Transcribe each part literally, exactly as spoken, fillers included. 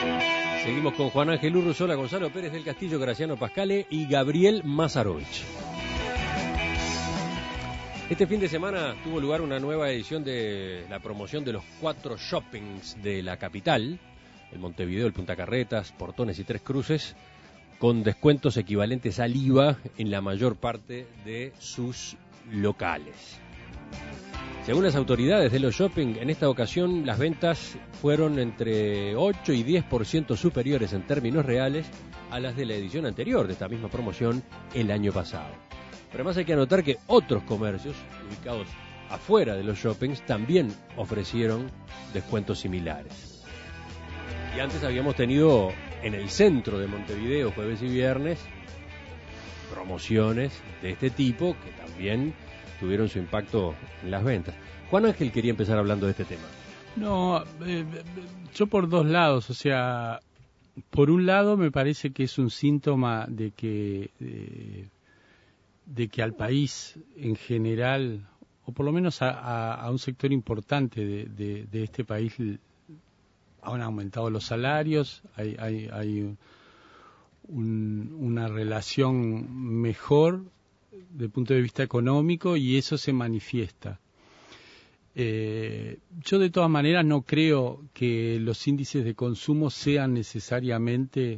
Seguimos con Juan Ángel Urruzola, Gonzalo Pérez del Castillo, Graciano Pascale y Gabriel Mazarovich. Este fin de semana tuvo lugar una nueva edición de la promoción de los cuatro shoppings de la capital, el Montevideo, el Punta Carretas, Portones y Tres Cruces, con descuentos equivalentes al I V A en la mayor parte de sus locales. Según las autoridades de los shopping, en esta ocasión las ventas fueron entre ocho y diez por ciento superiores en términos reales a las de la edición anterior de esta misma promoción el año pasado. Pero además hay que anotar que otros comercios ubicados afuera de los shoppings también ofrecieron descuentos similares. Y antes habíamos tenido en el centro de Montevideo, jueves y viernes, promociones de este tipo que también tuvieron su impacto en las ventas. Juan Ángel quería empezar hablando de este tema. No, eh, yo por dos lados, o sea, por un lado me parece que es un síntoma de que eh, de que al país en general, o por lo menos a, a, a un sector importante de, de, de este país, han aumentado los salarios, hay, hay, hay un, una relación mejor desde el punto de vista económico y eso se manifiesta. Eh, yo de todas maneras no creo que los índices de consumo sean necesariamente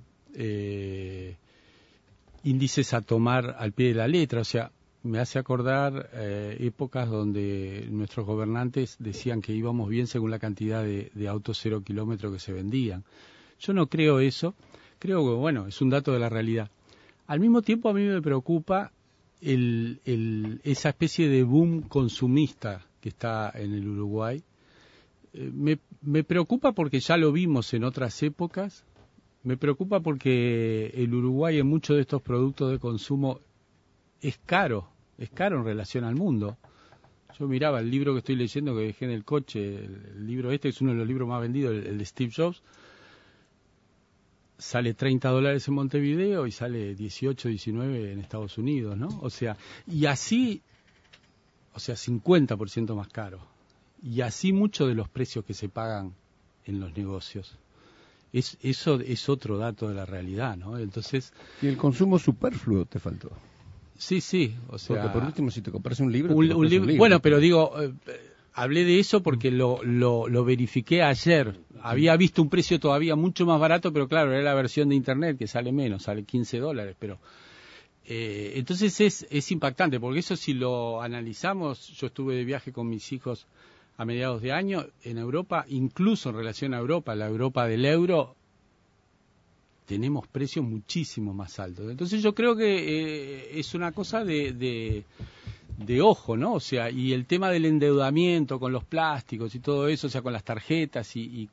eh, índices a tomar al pie de la letra. O sea, me hace acordar eh, épocas donde nuestros gobernantes decían que íbamos bien según la cantidad de, de autos cero kilómetros que se vendían. Yo no creo eso, creo que, bueno, es un dato de la realidad. Al mismo tiempo a mí me preocupa el, el, esa especie de boom consumista que está en el Uruguay. Eh, me, me preocupa porque ya lo vimos en otras épocas, me preocupa porque el Uruguay en muchos de estos productos de consumo es caro, es caro en relación al mundo. Yo miraba el libro que estoy leyendo, que dejé en el coche, el, el libro este es uno de los libros más vendidos, el, el de Steve Jobs, sale treinta dólares en Montevideo y sale dieciocho, diecinueve en Estados Unidos, ¿no? O sea, y así, o sea, cincuenta por ciento más caro. Y así muchos de los precios que se pagan en los negocios. Es, eso es otro dato de la realidad, ¿no? Entonces... Y el consumo superfluo te faltó. Sí, sí, o sea... Porque por último, si te compras un libro... Un, te un, libro, un libro. Bueno, pero digo, eh, hablé de eso porque lo, lo, lo verifiqué ayer. Había visto un precio todavía mucho más barato, pero claro, era la versión de internet que sale menos, sale quince dólares, pero... Eh, entonces es, es impactante, porque eso si lo analizamos, yo estuve de viaje con mis hijos a mediados de año en Europa, incluso en relación a Europa, la Europa del euro, tenemos precios muchísimo más altos. Entonces yo creo que eh, es una cosa de, de, de ojo, ¿no? O sea, y el tema del endeudamiento con los plásticos y todo eso, o sea, con las tarjetas y... y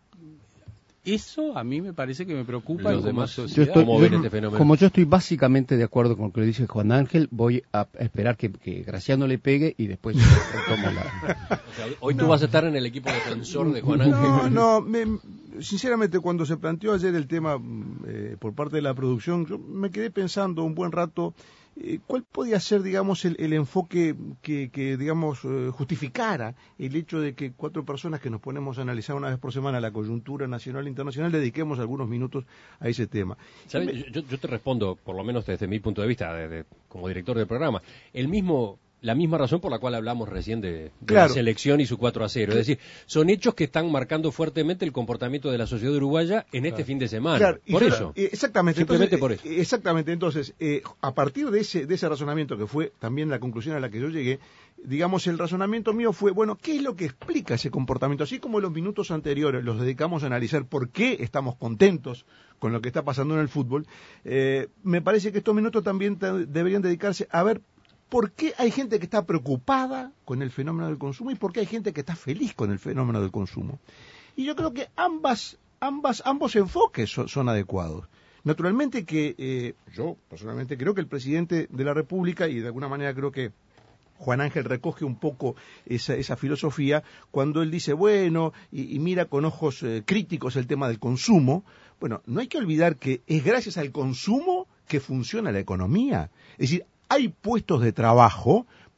eso a mí me parece que me preocupa. Los demás, sociedad. Yo estoy, ¿Cómo yo, ven este fenómeno? Como yo estoy básicamente de acuerdo con lo que le dice Juan Ángel, voy a esperar que, que Graciano le pegue y después retomo la... O sea, hoy no. Tú vas a estar en el equipo defensor de Juan Ángel. No, no, me, sinceramente cuando se planteó ayer el tema eh, por parte de la producción, yo me quedé pensando un buen rato eh, cuál podía ser, digamos, el, el enfoque que, que digamos, eh, justificara el hecho de que cuatro personas que nos ponemos a analizar una vez por semana la coyuntura nacional e internacional dediquemos algunos minutos a ese tema. ¿Sabes? Me... Yo, yo te respondo, por lo menos desde mi punto de vista, de, de, como director del programa, el mismo... La misma razón por la cual hablamos recién de, de claro. la selección y su cuatro a cero. Es decir, son hechos que están marcando fuertemente el comportamiento de la sociedad uruguaya en este claro. fin de semana. Claro. Por yo, eso. Exactamente. Simplemente Entonces, por eso. Exactamente. Entonces, eh, a partir de ese, de ese razonamiento, que fue también la conclusión a la que yo llegué, digamos, el razonamiento mío fue, bueno, ¿qué es lo que explica ese comportamiento? Así como los minutos anteriores los dedicamos a analizar por qué estamos contentos con lo que está pasando en el fútbol, eh, me parece que estos minutos también te, deberían dedicarse a ver ¿por qué hay gente que está preocupada con el fenómeno del consumo y por qué hay gente que está feliz con el fenómeno del consumo? Y yo creo que ambas, ambas, ambos enfoques son, son adecuados. Naturalmente que eh, yo personalmente creo que el presidente de la República, y de alguna manera creo que Juan Ángel recoge un poco esa, esa filosofía cuando él dice, bueno, y, y mira con ojos eh, críticos el tema del consumo. Bueno, no hay que olvidar que es gracias al consumo que funciona la economía. Es decir, hay puestos de trabajo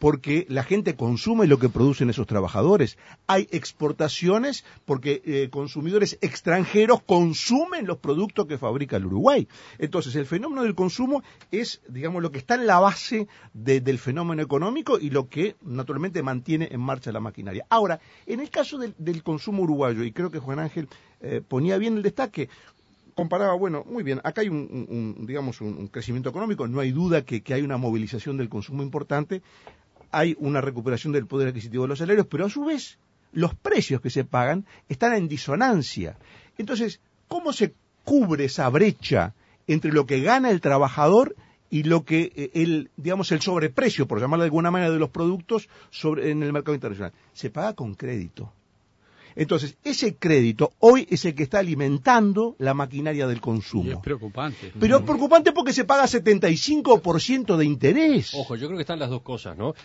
porque la gente consume lo que producen esos trabajadores. Hay exportaciones porque eh, consumidores extranjeros consumen los productos que fabrica el Uruguay. Entonces, el fenómeno del consumo es, digamos, lo que está en la base de, del fenómeno económico y lo que, naturalmente, mantiene en marcha la maquinaria. Ahora, en el caso del, del consumo uruguayo, y creo que Juan Ángel eh, ponía bien el destaque, comparaba, bueno, muy bien, acá hay un, un, un digamos, un, un crecimiento económico, no hay duda que, que hay una movilización del consumo importante, hay una recuperación del poder adquisitivo de los salarios, pero a su vez los precios que se pagan están en disonancia. Entonces, ¿cómo se cubre esa brecha entre lo que gana el trabajador y lo que eh, el, digamos, el sobreprecio, por llamarlo de alguna manera, de los productos sobre, en el mercado internacional? Se paga con crédito. Entonces, ese crédito hoy es el que está alimentando la maquinaria del consumo. Y es preocupante. Pero es preocupante porque se paga setenta y cinco por ciento de interés. Ojo, yo creo que están las dos cosas, ¿no?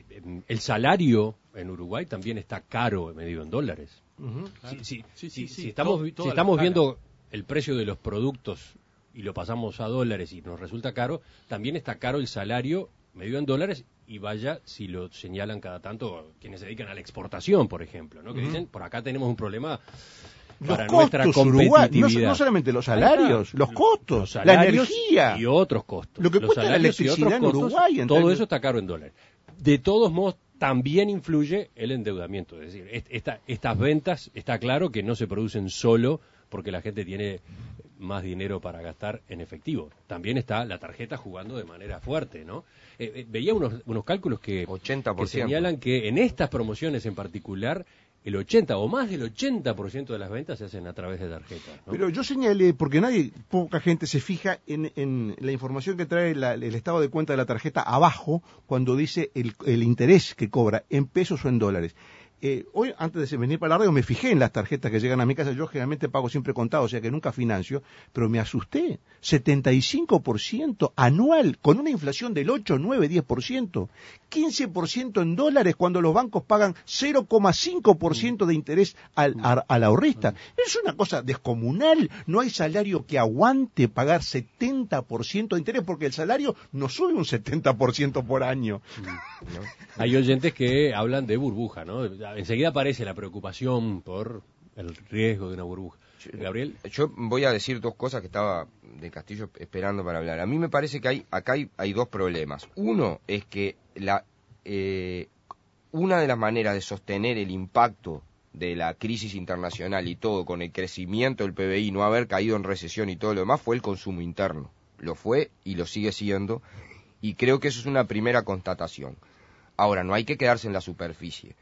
El salario en Uruguay también está caro, medido en dólares. Uh-huh, claro. si, si, sí, sí, si, sí, si estamos, todo, si estamos viendo el precio de los productos y lo pasamos a dólares y nos resulta caro, también está caro el salario medido en dólares, y vaya si lo señalan cada tanto quienes se dedican a la exportación, por ejemplo, ¿no? Que uh-huh. dicen, por acá tenemos un problema para los nuestra costos, competitividad. Uruguay, no, no solamente los salarios, ah, los costos, los salarios la energía. Y otros costos. Lo que los cuesta la electricidad en Uruguay. Todo entonces, eso está caro en dólares. De todos modos, también influye el endeudamiento. Es decir, esta, estas ventas, está claro que no se producen solo porque la gente tiene más dinero para gastar en efectivo. También está la tarjeta jugando de manera fuerte, ¿no? Eh, eh, veía unos, unos cálculos que, ochenta por ciento. que señalan que en estas promociones en particular, el ochenta o más del ochenta por ciento de las ventas se hacen a través de tarjetas, ¿no? Pero yo señalé, porque nadie, poca gente se fija en, en la información que trae la, el estado de cuenta de la tarjeta abajo, cuando dice el, el interés que cobra, en pesos o en dólares. Eh, hoy, antes de venir para la radio, me fijé en las tarjetas que llegan a mi casa. Yo generalmente pago siempre contado, o sea que nunca financio, pero me asusté. setenta y cinco por ciento anual, con una inflación del ocho, nueve, diez por ciento. quince por ciento en dólares cuando los bancos pagan cero coma cinco por ciento de interés al, a, al ahorrista. Es una cosa descomunal. No hay salario que aguante pagar setenta por ciento de interés, porque el salario no sube un setenta por ciento por año. ¿No? Hay oyentes que hablan de burbuja, ¿no? Enseguida aparece la preocupación por el riesgo de una burbuja. Gabriel. Yo voy a decir dos cosas que estaba de Castillo esperando para hablar. A mí me parece que hay acá hay, hay dos problemas. Uno es que la eh, una de las maneras de sostener el impacto de la crisis internacional y todo con el crecimiento del P B I, no haber caído en recesión y todo lo demás, fue el consumo interno. Lo fue y lo sigue siendo, y creo que eso es una primera constatación. Ahora, no hay que quedarse en la superficie.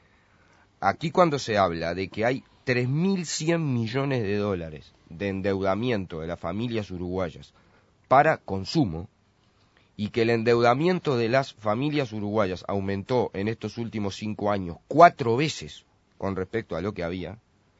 Aquí cuando se habla de que hay tres mil cien millones de dólares de endeudamiento de las familias uruguayas para consumo, y que el endeudamiento de las familias uruguayas aumentó en estos últimos cinco años cuatro veces con respecto a lo que había,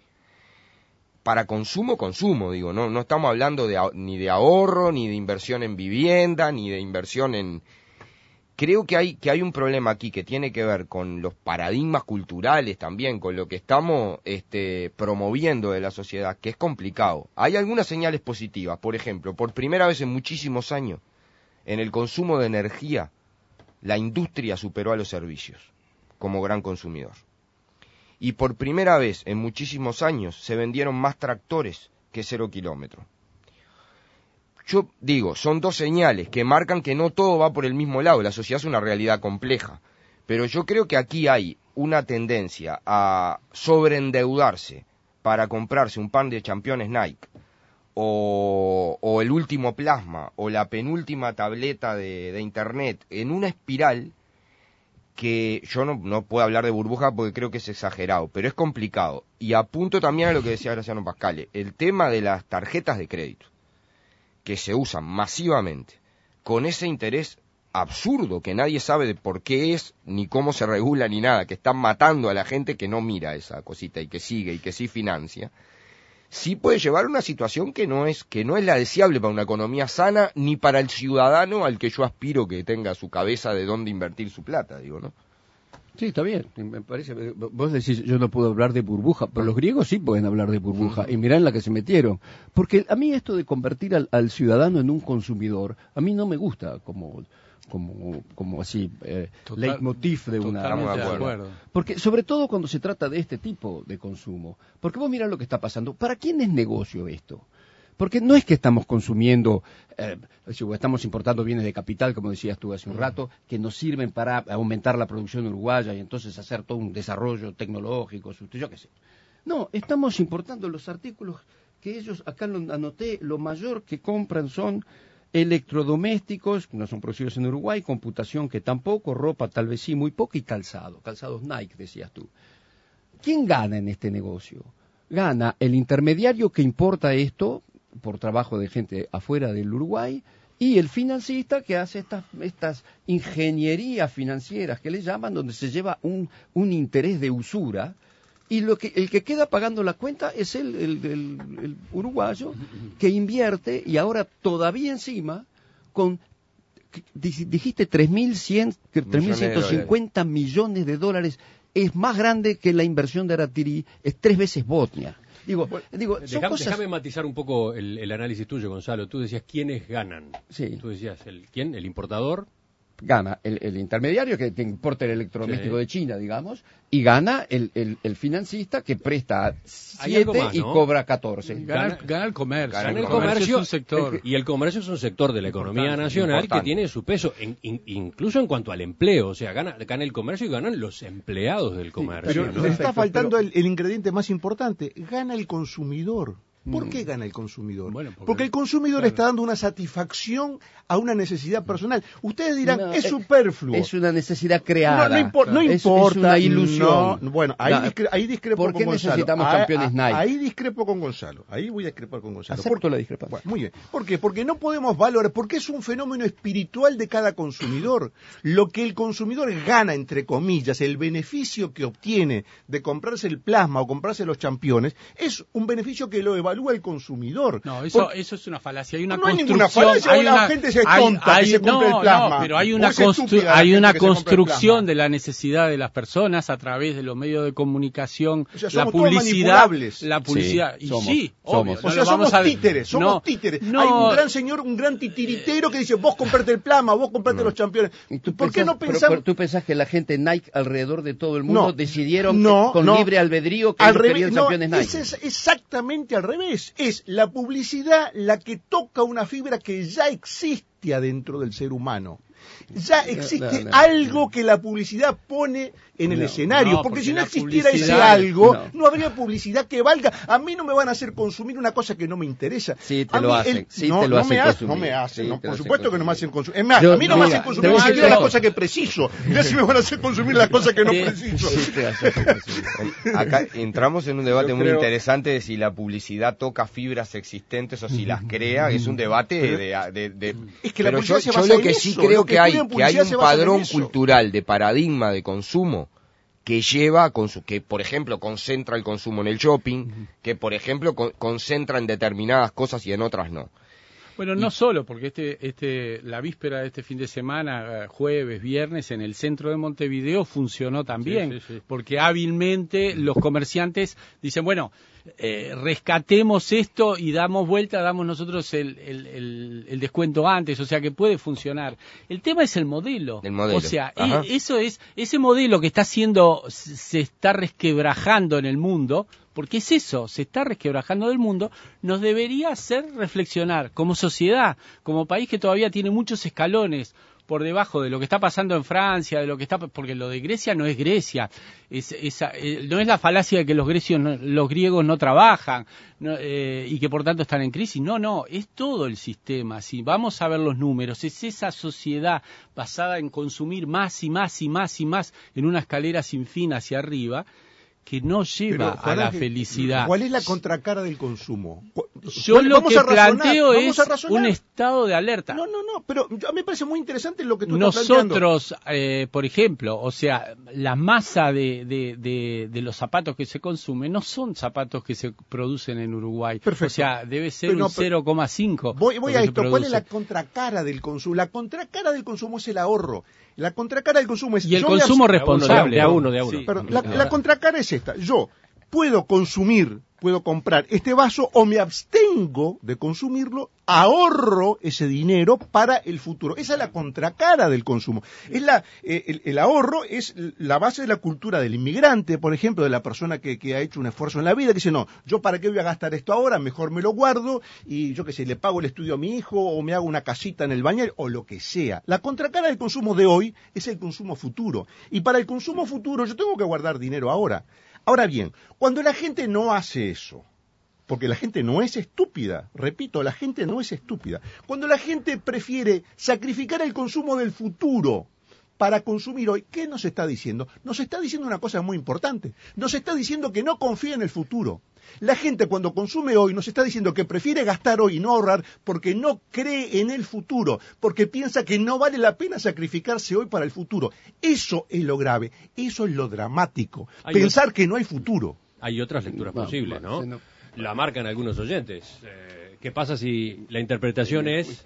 para consumo, consumo, digo, no, no estamos hablando de, ni de ahorro, ni de inversión en vivienda, ni de inversión en... Creo que hay, que hay un problema aquí que tiene que ver con los paradigmas culturales también, con lo que estamos este, promoviendo de la sociedad, que es complicado. Hay algunas señales positivas, por ejemplo, por primera vez en muchísimos años, en el consumo de energía, la industria superó a los servicios como gran consumidor. Y por primera vez en muchísimos años se vendieron más tractores que cero kilómetros. Yo digo, son dos señales que marcan que no todo va por el mismo lado, la sociedad es una realidad compleja, pero yo creo que aquí hay una tendencia a sobreendeudarse para comprarse un par de championes Nike, o, o el último plasma, o la penúltima tableta de, de internet, en una espiral que yo no, no puedo hablar de burbuja porque creo que es exagerado, pero es complicado. Y apunto también a lo que decía Graciano Pascale, el tema de las tarjetas de crédito, que se usan masivamente, con ese interés absurdo que nadie sabe de por qué es, ni cómo se regula, ni nada, que están matando a la gente que no mira esa cosita y que sigue y que sí financia, sí puede llevar a una situación que no es, que no es la deseable para una economía sana, ni para el ciudadano al que yo aspiro que tenga su cabeza de dónde invertir su plata, digo, ¿no? Sí, está bien, me parece. Vos decís, yo no puedo hablar de burbuja, pero los griegos sí pueden hablar de burbuja, y mirá en la que se metieron. Porque a mí esto de convertir al, al ciudadano en un consumidor, a mí no me gusta como, como, como así, eh, Total, leitmotiv de una... totalmente de de acuerdo. acuerdo. Porque sobre todo cuando se trata de este tipo de consumo, porque vos mirá lo que está pasando, ¿para quién es negocio esto? Porque no es que estamos consumiendo, eh, estamos importando bienes de capital, como decías tú hace un rato, que nos sirven para aumentar la producción uruguaya y entonces hacer todo un desarrollo tecnológico, yo qué sé. No, estamos importando los artículos que ellos, acá lo anoté, lo mayor que compran son electrodomésticos, que no son producidos en Uruguay, computación que tampoco, ropa tal vez sí, muy poco, y calzado, calzados Nike, decías tú. ¿Quién gana en este negocio? Gana el intermediario que importa esto, por trabajo de gente afuera del Uruguay, y el financista que hace estas, estas ingenierías financieras que le llaman, donde se lleva un, un interés de usura, y lo que, el que queda pagando la cuenta es el, el, el, el uruguayo que invierte, y ahora todavía encima, con, dijiste tres mil ciento cincuenta millones de dólares, es más grande que la inversión de Aratirí, es tres veces Botnia. Digo, bueno, digo son déjame, cosas... déjame matizar un poco el, el análisis tuyo, Gonzalo. Tú decías quiénes ganan. Sí. Tú decías, el, ¿quién? El importador. Gana el, el intermediario que te importa el electrodoméstico Sí. de China, digamos, y gana el, el, el financista que presta Hay algo siete más, y ¿no? cobra catorce. Gana, gana el comercio. Gana el el comercio, comercio, es un sector. Y el comercio es un sector de la economía Importante, nacional importante. que tiene su peso, en, in, incluso en cuanto al empleo. O sea, gana, gana el comercio y ganan los empleados del comercio. Pero ¿no? le está Perfecto, faltando pero- el, el ingrediente más importante, gana el consumidor. ¿Por qué gana el consumidor? Bueno, porque- porque el consumidor claro. está dando una satisfacción a una necesidad personal. Ustedes dirán, No, es eh, superfluo. Es una necesidad creada. No, no, impor- no Es- importa. Es una ilusión. No, bueno, ahí, No, discre- ahí discrepo ¿por qué con Gonzalo. necesitamos Ahí- campeones a- Nike? Ahí discrepo con Gonzalo. Ahí voy a discrepar con Gonzalo. Acepto Porque- la discrepancia. Bueno, muy bien. ¿Por qué? Porque no podemos valorar, porque es un fenómeno espiritual de cada consumidor. Lo que el consumidor gana, entre comillas, el beneficio que obtiene de comprarse el plasma o comprarse los championes, es un beneficio que lo evalúa el consumidor. No, eso, Por- eso es una falacia. Hay una No hay construcción. ninguna falacia, hay la una- gente se es hay- tonta que hay- se compre no, el plasma. no, pero hay O una, es constru- estúpida la hay gente una que se compra el construcción plasma. de la necesidad de las personas a través de los medios de comunicación, O sea, la somos todos publicidad, manipulables. la publicidad. Sí, y somos, sí, somos. obvio, O no O sea, lo vamos somos a- títeres, somos no, títeres. no, Hay un gran señor, un gran titiritero que dice, vos comprate el plasma, vos comprate los championes. ¿Y tú ¿Por qué pensás- no pero- pensamos? pero ¿Tú pensás que la gente Nike alrededor de todo el mundo No, decidieron no, con no. libre albedrío que Al ellos revés, querían no, campeones Nike? es, es exactamente al revés. Es la publicidad la que toca una fibra que ya existe adentro del ser humano. Ya existe no, no. algo que la publicidad pone en el No, escenario, no, porque, porque si no la existiera ese publicidad- algo, no. no. habría publicidad que valga. A mí no me van a hacer consumir una cosa que no me interesa. Sí, te A lo mí hacen, el- sí, no, te lo no hacen me hacen, consumir. no me hacen, Sí, no, te lo por hacen supuesto que no me consumir. hacen consumir. Es más, Yo- a mí no me mira, hacen consumir te ni voy a siquiera decir la esto. cosa que preciso. Ya si me van a hacer consumir la cosa que no Sí, preciso. Sí, te hacen consumir. Acá entramos en un debate Yo muy creo- interesante de si la publicidad toca fibras existentes o si las crea. Es un debate de... de- de- Es que la Pero yo, publicidad se yo basa lo en que sí eso, creo lo que que hay, estudian que hay publicidad se un basan en padrón eso. cultural de paradigma de consumo que lleva a consu- que por ejemplo concentra el consumo en el shopping, que por ejemplo con- concentra en determinadas cosas y en otras no. Bueno, no solo, porque este, este, la víspera de este fin de semana, eh, jueves, viernes, en el centro de Montevideo funcionó también, Sí, sí, sí. porque hábilmente los comerciantes dicen, bueno, eh, rescatemos esto y damos vuelta, damos nosotros el, el, el, el descuento antes, o sea que puede funcionar. El tema es el modelo. El modelo, O sea, ajá. e- eso es, ese modelo que está siendo, se está resquebrajando en el mundo, porque es eso, se está resquebrajando del mundo, nos debería hacer reflexionar como sociedad, como país que todavía tiene muchos escalones por debajo de lo que está pasando en Francia, de lo que está, porque lo de Grecia no es Grecia, es, esa, eh, no es la falacia de que los grecios, no- los griegos no trabajan no, eh, y que por tanto están en crisis. No, no, es todo el sistema. Si vamos a ver los números, es esa sociedad basada en consumir más y más y más y más en una escalera sin fin hacia arriba, que no lleva Pero, Juan a la Ángel, felicidad. ¿Cuál es la contracara del consumo? Yo ¿Cuál- lo vamos que a razonar, planteo vamos es a razonar. un estado de alerta. No, no, no, pero a mí me parece muy interesante lo que tú estás planteando. Nosotros, eh, por ejemplo, o sea, la masa de, de, de, de los zapatos que se consumen no son zapatos que se producen en Uruguay. Perfecto. O sea, debe ser Pero no, un pero- cero coma cinco. Voy, voy lo a que se esto, ¿cuál es la produce. contracara del consumo? La contracara del consumo es el ahorro. La contracara del consumo es... Y el yo me consumo abs- responsable. De a uno, de a uno. Sí. Perdón, la, la contracara es esta. Yo puedo consumir, puedo comprar este vaso o me abstengo de consumirlo, ahorro ese dinero para el futuro. Esa es la contracara del consumo. Es la, eh, el, el ahorro es la base de la cultura del inmigrante, por ejemplo, de la persona que, que ha hecho un esfuerzo en la vida, que dice, no, yo para qué voy a gastar esto ahora, mejor me lo guardo y yo qué sé, le pago el estudio a mi hijo o me hago una casita en el bañal o lo que sea. La contracara del consumo de hoy es el consumo futuro. Y para el consumo futuro yo tengo que guardar dinero ahora. Ahora bien, cuando la gente no hace eso, porque la gente no es estúpida, repito, la gente no es estúpida, cuando la gente prefiere sacrificar el consumo del futuro para consumir hoy, ¿qué nos está diciendo? Nos está diciendo una cosa muy importante, nos está diciendo que no confía en el futuro. La gente cuando consume hoy nos está diciendo que prefiere gastar hoy y no ahorrar porque no cree en el futuro, porque piensa que no vale la pena sacrificarse hoy para el futuro. Eso es lo grave, eso es lo dramático, hay pensar otro, que no hay futuro. Hay otras lecturas No, posibles, ¿no? no. La marcan algunos oyentes. Eh, ¿Qué pasa si la interpretación es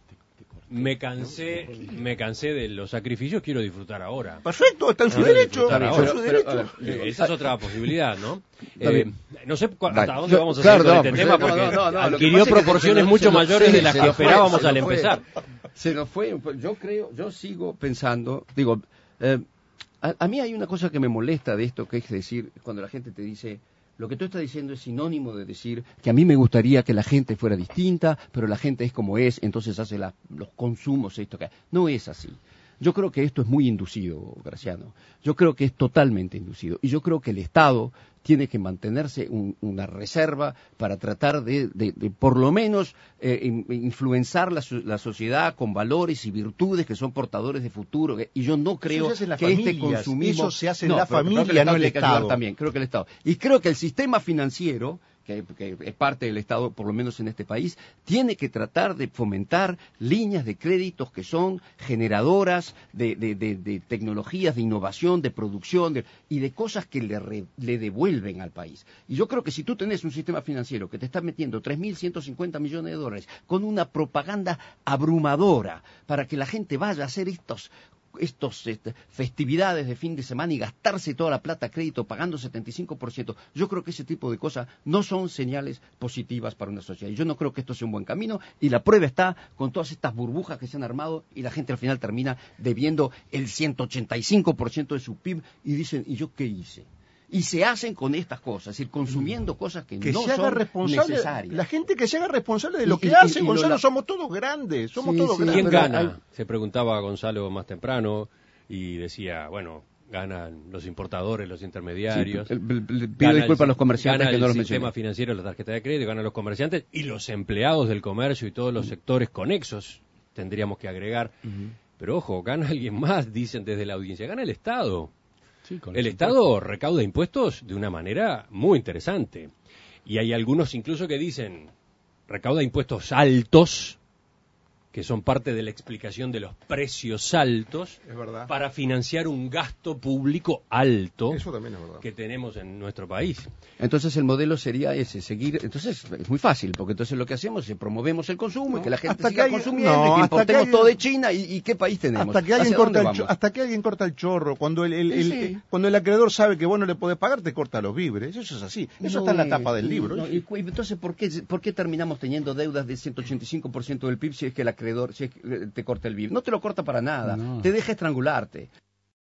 me cansé, me cansé de los sacrificios, quiero disfrutar ahora? Perfecto, está en su Ah, derecho, disfrutar está en ahora. su Pero, derecho. pero, a ver, Eh, esa es otra posibilidad, ¿no? Está Eh, bien. no sé cu- hasta Vale. dónde Yo- vamos a claro, seguir con no, este pues, tema, no, porque no, no, no, lo que adquirió pasa es que proporciones se- mucho se nos- mayores sí, de las se que nos fue, esperábamos se al nos fue. empezar. Se nos fue, yo creo, yo sigo pensando, digo, eh, a, a mí hay una cosa que me molesta de esto, que es decir, cuando la gente te dice, lo que tú estás diciendo es sinónimo de decir que a mí me gustaría que la gente fuera distinta, pero la gente es como es, entonces hace la, los consumos, esto que... No es así. Yo creo que esto es muy inducido, Graciano. Yo creo que es totalmente inducido. Y yo creo que el Estado tiene que mantenerse un, una reserva para tratar de, de, de por lo menos, eh, in, influenciar la, la sociedad con valores y virtudes que son portadores de futuro. Y yo no creo Eso se hace en las que este familias, consumismo... eso se hace en No, la pero creo que familia, no el tiene que ayudar Estado. También, creo que el Estado. Y creo que el sistema financiero, que, que es parte del Estado, por lo menos en este país, tiene que tratar de fomentar líneas de créditos que son generadoras de, de, de, de tecnologías, de innovación, de producción de, y de cosas que le, re, le devuelven al país. Y yo creo que si tú tenés un sistema financiero que te está metiendo tres mil ciento cincuenta millones de dólares con una propaganda abrumadora para que la gente vaya a hacer estos estos este, festividades de fin de semana y gastarse toda la plata a crédito pagando setenta y cinco por ciento, yo creo que ese tipo de cosas no son señales positivas para una sociedad. Y yo no creo que esto sea un buen camino, y la prueba está con todas estas burbujas que se han armado y la gente al final termina debiendo el ciento ochenta y cinco por ciento de su P I B y dicen, ¿y yo qué hice? Y se hacen con estas cosas, es decir, consumiendo cosas que, que no se haga son responsable, necesarias. la gente que se haga responsable de lo Y- que y- hace, y- y Gonzalo, lo- somos todos grandes, somos Sí, todos sí, grandes. ¿Quién pero gana? hay- Se preguntaba Gonzalo más temprano y decía, bueno, ganan los importadores, los intermediarios. Sí, le- le- le pido gana disculpas el- a los comerciantes gana que no los el sistema mencioné. financiero, la tarjeta de crédito, ganan los comerciantes y los empleados del comercio y todos los sectores conexos, tendríamos que agregar. Ujú. Pero ojo, gana alguien más, dicen desde la audiencia, gana el Estado. Sí, con El los Estado impuestos. recauda impuestos de una manera muy interesante. Y hay algunos incluso que dicen, recauda impuestos altos, que son parte de la explicación de los precios altos, Es verdad. para financiar un gasto público alto Eso también es verdad. que tenemos en nuestro país. Entonces el modelo sería ese, seguir, entonces es muy fácil, porque entonces lo que hacemos es promovemos el consumo No, y que la gente hasta siga que hay- consumiendo no, y que hasta importemos que hay- todo de China y, y qué país tenemos. Hasta que, alguien ¿Hacia corta dónde el cho- vamos? hasta que alguien corta el chorro, cuando el, el- Sí, el- sí. cuando el acreedor sabe que vos no le podés pagar, te corta los víveres. Eso es así. Eso No está en la es- tapa del libro. no, y cu- entonces, ¿por qué, ¿por qué terminamos teniendo deudas de ciento ochenta y cinco por ciento del P I B si es que el acreedor si es que, eh, te corta el V I V? No te lo corta para nada, No. te deja estrangularte.